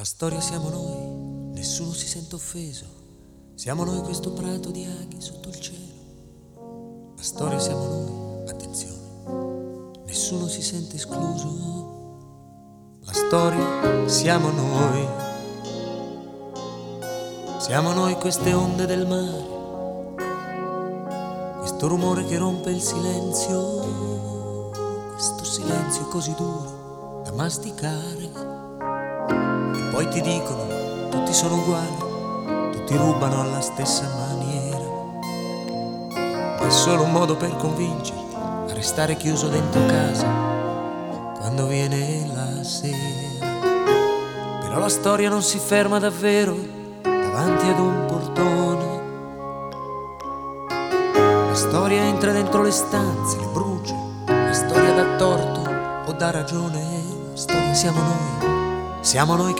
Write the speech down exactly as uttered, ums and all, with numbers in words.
La storia siamo noi, nessuno si sente offeso. Siamo noi questo prato di aghi sotto il cielo. La storia siamo noi, attenzione, nessuno si sente escluso. La storia siamo noi. Siamo noi queste onde del mare, questo rumore che rompe il silenzio, questo silenzio così duro da masticare. E poi ti dicono, tutti sono uguali, tutti rubano alla stessa maniera. Ma è solo un modo per convincerti a restare chiuso dentro casa quando viene la sera. Però la storia non si ferma davvero davanti ad un portone. La storia entra dentro le stanze, le brucia. La storia dà torto o dà ragione. La storia siamo noi, siamo noi che